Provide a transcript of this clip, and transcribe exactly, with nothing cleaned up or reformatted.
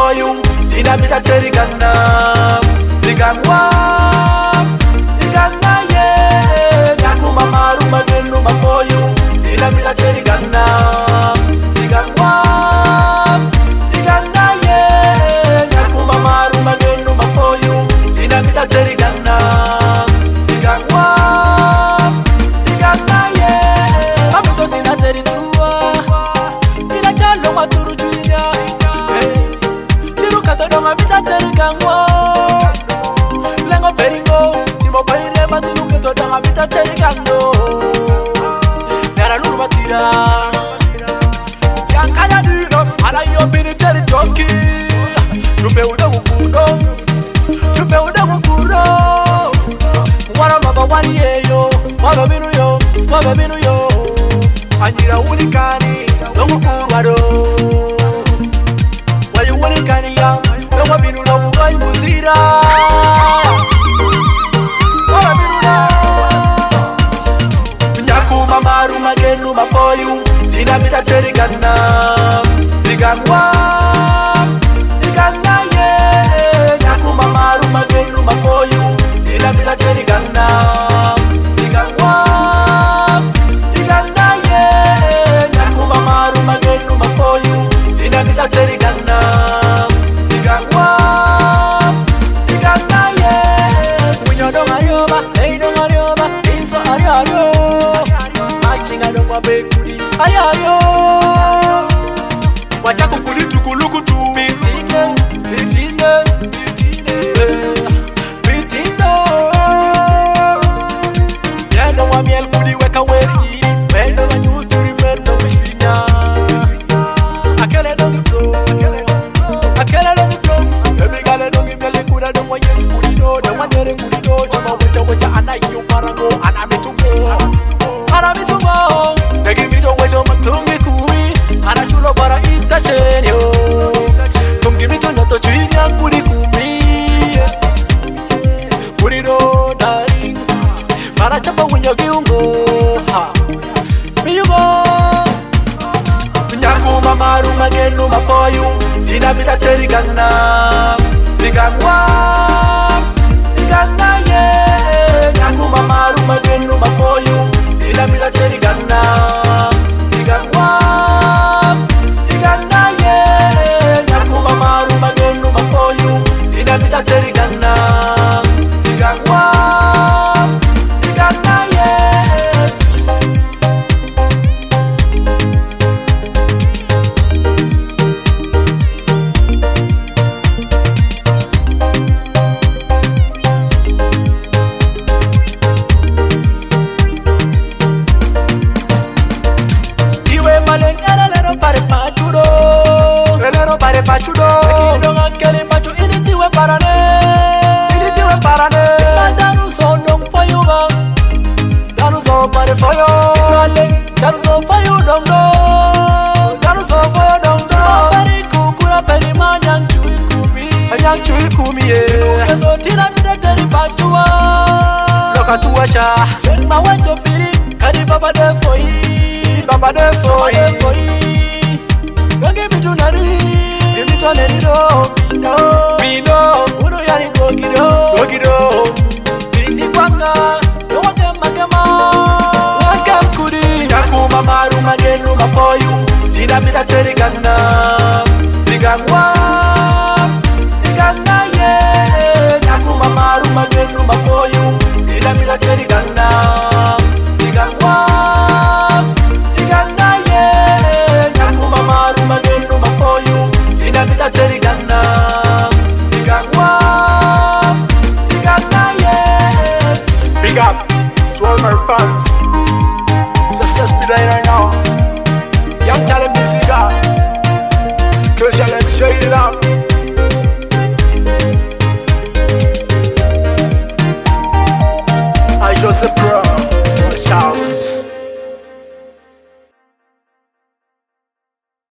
mapoyu dinamita terigana ligangwa liganga ye nakuma maru magenu mapoyu dinamita terigana ligangwa liganga ye nakuma maru magenu mapoyu dinamita terigana ligangwa liganga ye amito tina teritua ina jalo maturu juinya Donga mita terigangwa Lengo peringo Timo paire matinu keto donga mita terigangno Nera luru matira Tiankaya dino Ala yo bini teri toki Nupe ude ukudo Nupe ude ukudo Wara maba wani yeyo Waba binu yo Waba binu yo Anjira unikani Dongu kurwado Wayu unikani ya Donga binu na ugai muzira Waba binu na Nyakuma maru magenu mapoyu Dinamita terigana Ligangwa Liganga ye Nyakuma maru magenu mapoyu Dinamita terigana Ligangwa Liganga ye Nyakuma maru magenu mapoyu Dinamita terigana Ligangwa Liganga ye Munyo donga ryoba Hey donga ryoba Inso aryo Machinga dongwa bekuri Ayaryo Wachako kuli tukuluku tu Bitine Bitine Bitine Bitine Yendo wa miel kuli weka weri Mendo wa nyuturi mendo mishwinya Akele dongi flow Akele dongi flow Baby gale dongi mele kuda dongwa yen kuli do Dongwa nere kuli do Chama wecha wecha anayo parango Anamitugo Anamitugo Degi mito wecho matungi kumi Anachulo para ita chenyo Kumgi mito nyoto chuinya kuli kumi Kuli do daring Para chapa winyo giungo Miyugo Nyakuma maru magenu mapoyu Dinamita terigana Ligangwa Liganga ye Nyakuma maru magenu mapoyu Dinamita terigana Ligangwa Liganga ye Nyakuma maru magenu mapoyu Dinamita terigana Ligangwa Liganga ye Pachudo, no ngakeli pachu initiwe parane, initiwe parane. Danu so long for you ba, danu so pare for you. Dale, danu so for you dong do, danu so for you dong do. Pari kukura pari manyang chui kumi, manyang chui kumi ye. Kendo tina mida dari pachuwa, loka tuasha. Chen mawajo piri, kadi baba de foi, baba de foi. Don't give me to nari. Mito nerido, mino, mino, unu yani gogido, gogido. Bindi kwanga, no wagema gema, wagem kudi. Nyakuma maru magenu mapoyu, dinamita terigana.